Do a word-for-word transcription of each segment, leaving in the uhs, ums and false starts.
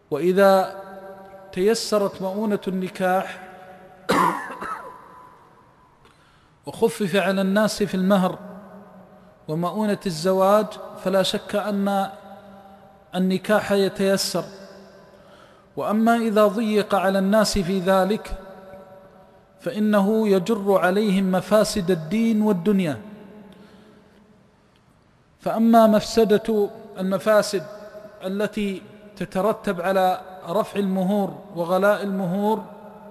وإذا تيسرت مؤونة النكاح وخفف على الناس في المهر ومؤونة الزواج فلا شك أن النكاح يتيسر. وأما إذا ضيق على الناس في ذلك فإنه يجر عليهم مفاسد الدين والدنيا. فأما مفسدة المفاسد التي تترتب على رفع المهور وغلاء المهور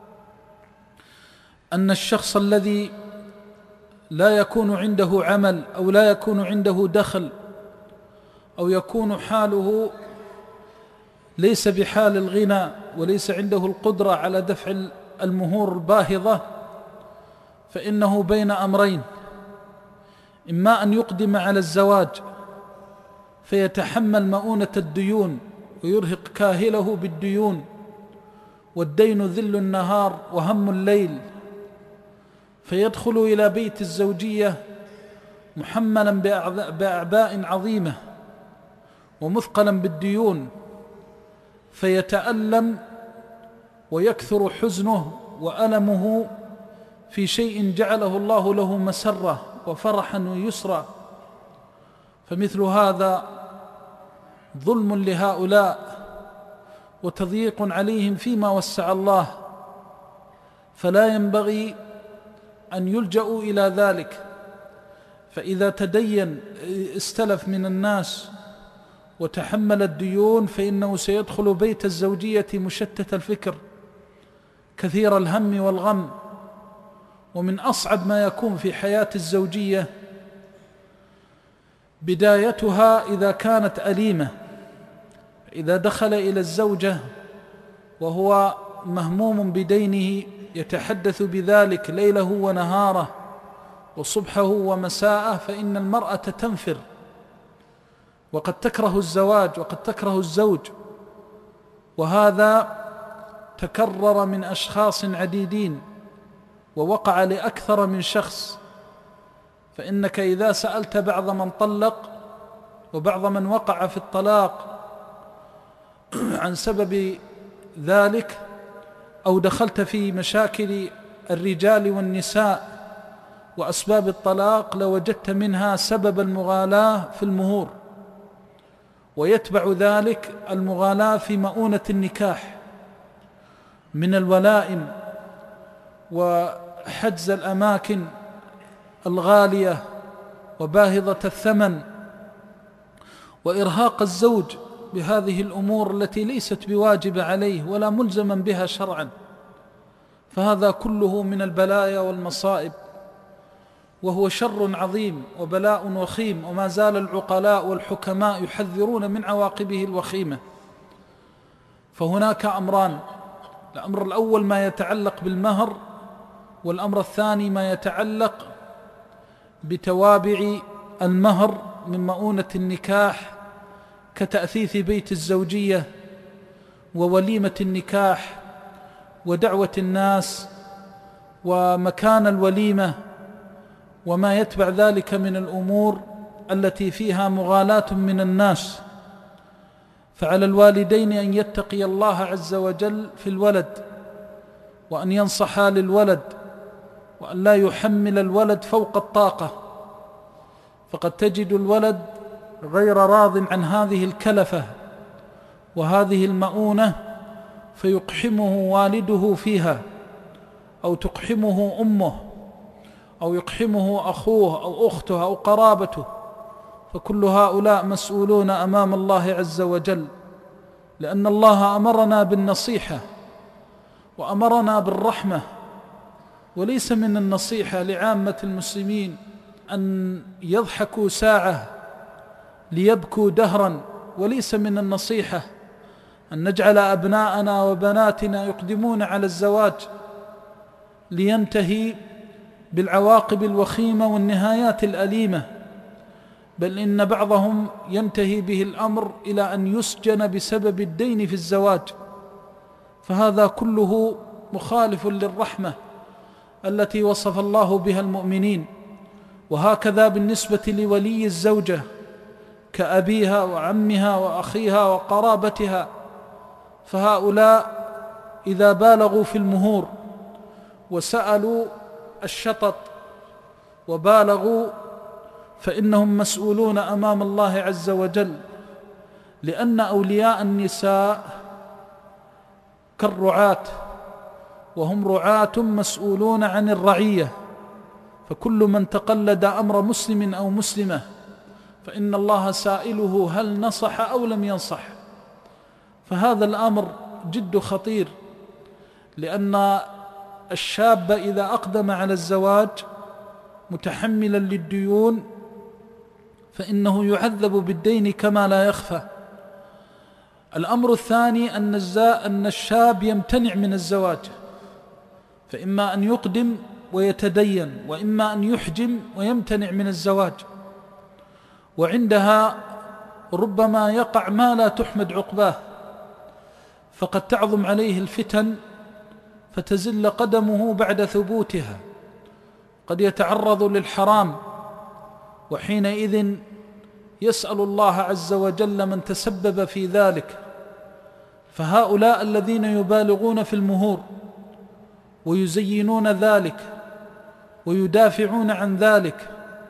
أن الشخص الذي لا يكون عنده عمل أو لا يكون عنده دخل أو يكون حاله ليس بحال الغنى وليس عنده القدرة على دفع المهور الباهظة فإنه بين أمرين: إما أن يقدم على الزواج فيتحمل مؤونة الديون ويرهق كاهله بالديون، والدين ذل النهار وهم الليل، فيدخل إلى بيت الزوجية محملا بأعباء عظيمة ومثقلا بالديون، فيتألم ويكثر حزنه وألمه في شيء جعله الله له مسرة وفرحا ويسرا. فمثل هذا ظلم لهؤلاء وتضييق عليهم فيما وسع الله، فلا ينبغي أن يلجأوا إلى ذلك. فإذا تدين استلف من الناس وتحمل الديون فإنه سيدخل بيت الزوجية مشتت الفكر كثير الهم والغم. ومن أصعب ما يكون في حياة الزوجية بدايتها إذا كانت أليمة. إذا دخل إلى الزوجة وهو مهموم بدينه يتحدث بذلك ليله ونهاره وصبحه ومساءه فإن المرأة تنفر وقد تكره الزواج وقد تكره الزوج. وهذا تكرر من أشخاص عديدين ووقع لأكثر من شخص. فإنك إذا سألت بعض من طلق وبعض من وقع في الطلاق عن سبب ذلك أو دخلت في مشاكل الرجال والنساء وأسباب الطلاق لوجدت منها سبب المغالاة في المهور، ويتبع ذلك المغالاة في مؤونة النكاح من الولائم وحجز الأماكن الغالية وباهظة الثمن وإرهاق الزوج بهذه الأمور التي ليست بواجبة عليه ولا ملزما بها شرعا. فهذا كله من البلايا والمصائب، وهو شر عظيم وبلاء وخيم، وما زال العقلاء والحكماء يحذرون من عواقبه الوخيمة. فهناك أمران: الأمر الأول ما يتعلق بالمهر، والأمر الثاني ما يتعلق بتوابع المهر من مؤونة النكاح كتأثيث بيت الزوجية ووليمة النكاح ودعوة الناس ومكان الوليمة وما يتبع ذلك من الأمور التي فيها مغالاة من الناس. فعلى الوالدين أن يتقي الله عز وجل في الولد وأن ينصحا للولد وأن لا يحمل الولد فوق الطاقة. فقد تجد الولد غير راض عن هذه الكلفة وهذه المؤونة فيقحمه والده فيها، أو تقحمه أمه، أو يقحمه أخوه أو أخته أو قرابته. فكل هؤلاء مسؤولون أمام الله عز وجل، لأن الله أمرنا بالنصيحة وأمرنا بالرحمة. وليس من النصيحة لعامة المسلمين أن يضحكوا ساعة ليبكوا دهرا، وليس من النصيحة أن نجعل أبناءنا وبناتنا يقدمون على الزواج لينتهي بالعواقب الوخيمة والنهايات الأليمة، بل إن بعضهم ينتهي به الأمر إلى أن يسجن بسبب الدين في الزواج. فهذا كله مخالف للرحمة التي وصف الله بها المؤمنين. وهكذا بالنسبة لولي الزوجة كأبيها وعمها وأخيها وقرابتها، فهؤلاء إذا بالغوا في المهور وسألوا الشطط وبالغوا فإنهم مسؤولون أمام الله عز وجل، لأن أولياء النساء كالرعاة، وهم رعاة مسؤولون عن الرعية، فكل من تقلد أمر مسلم أو مسلمة فإن الله سائله هل نصح أو لم ينصح. فهذا الأمر جد خطير، لأن الشاب إذا أقدم على الزواج متحملا للديون فإنه يعذب بالدين كما لا يخفى. الأمر الثاني أن الشاب يمتنع من الزواج، فإما أن يقدم ويتدين، وإما أن يحجم ويمتنع من الزواج، وعندها ربما يقع ما لا تحمد عقباه، فقد تعظم عليه الفتن فتزل قدمه بعد ثبوتها، قد يتعرض للحرام، وحينئذ يسأل الله عز وجل من تسبب في ذلك. فهؤلاء الذين يبالغون في المهور ويزينون ذلك ويدافعون عن ذلك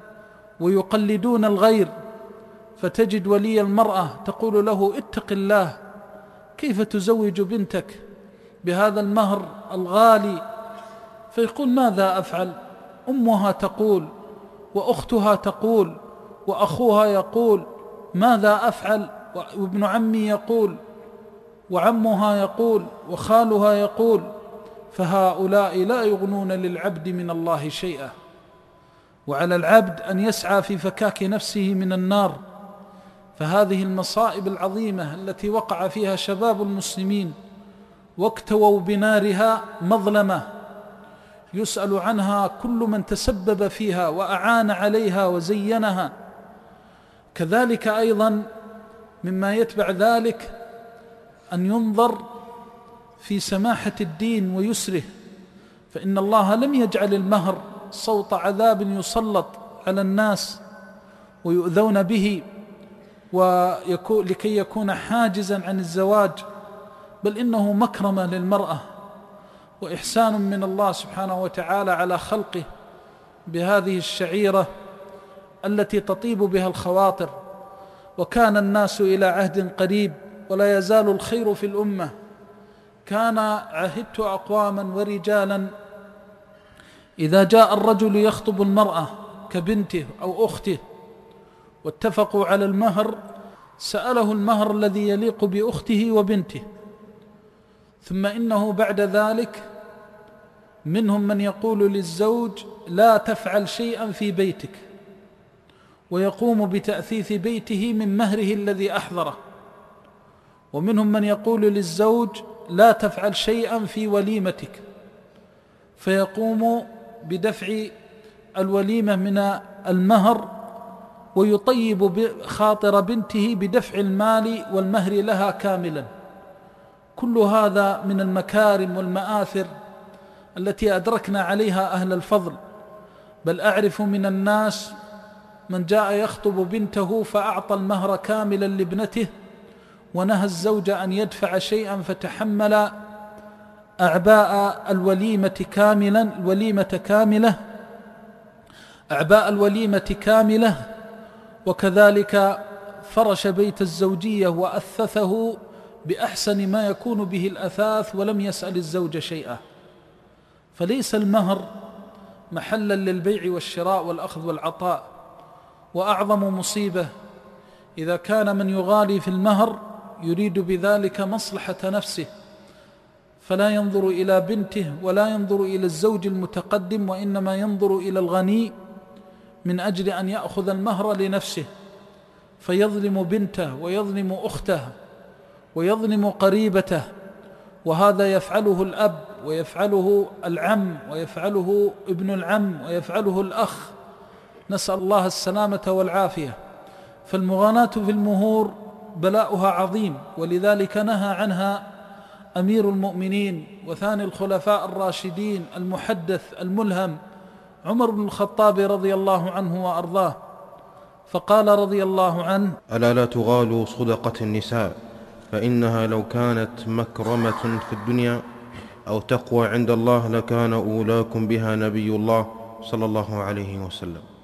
ويقلدون الغير، فتجد ولي المرأة تقول له اتق الله، كيف تزوج بنتك بهذا المهر الغالي؟ فيقول ماذا أفعل؟ أمها تقول وأختها تقول وأخوها يقول ماذا أفعل؟ وابن عمي يقول وعمها يقول وخالها يقول. فهؤلاء لا يغنون للعبد من الله شيئا، وعلى العبد أن يسعى في فكاك نفسه من النار. فهذه المصائب العظيمة التي وقع فيها شباب المسلمين واكتووا بنارها مظلمة يسأل عنها كل من تسبب فيها وأعان عليها وزينها. كذلك أيضا مما يتبع ذلك أن ينظر في سماحة الدين ويسره، فإن الله لم يجعل المهر صوت عذاب يسلط على الناس ويؤذون به لكي يكون حاجزا عن الزواج، بل إنه مكرمة للمرأة وإحسان من الله سبحانه وتعالى على خلقه بهذه الشعيرة التي تطيب بها الخواطر. وكان الناس إلى عهد قريب ولا يزال الخير في الأمة. كان عهدت أقواما ورجالا إذا جاء الرجل يخطب المرأة كبنته أو أخته واتفقوا على المهر سأله المهر الذي يليق بأخته وبنته، ثم إنه بعد ذلك منهم من يقول للزوج لا تفعل شيئا في بيتك، ويقوم بتأثيث بيته من مهره الذي أحضره، ومنهم من يقول للزوج لا تفعل شيئا في وليمتك، فيقوم بدفع الوليمة من المهر ويطيب خاطر بنته بدفع المال والمهر لها كاملا. كل هذا من المكارم والمآثر التي أدركنا عليها أهل الفضل. بل أعرف من الناس من جاء يخطب بنته فأعطى المهر كاملا لابنته ونهى الزوج أن يدفع شيئا، فتحمل أعباء الوليمة كاملا الوليمة كاملة أعباء الوليمة كاملة وكذلك فرش بيت الزوجية وأثثه بأحسن ما يكون به الأثاث ولم يسأل الزوج شيئا. فليس المهر محلا للبيع والشراء والأخذ والعطاء. وأعظم مصيبة إذا كان من يغالي في المهر يريد بذلك مصلحة نفسه، فلا ينظر إلى بنته ولا ينظر إلى الزوج المتقدم، وإنما ينظر إلى الغني من أجل أن يأخذ المهر لنفسه، فيظلم بنته ويظلم أخته ويظلم قريبته. وهذا يفعله الأب ويفعله العم ويفعله ابن العم ويفعله الأخ، نسأل الله السلامة والعافية. فالمغالاة في المهور بلاؤها عظيم، ولذلك نهى عنها أمير المؤمنين وثاني الخلفاء الراشدين المحدث الملهم عمر بن الخطاب رضي الله عنه وأرضاه، فقال رضي الله عنه: ألا لا تغالوا صدقة النساء فإنها لو كانت مكرمة في الدنيا أو تقوى عند الله لكان أولاكم بها نبي الله صلى الله عليه وسلم.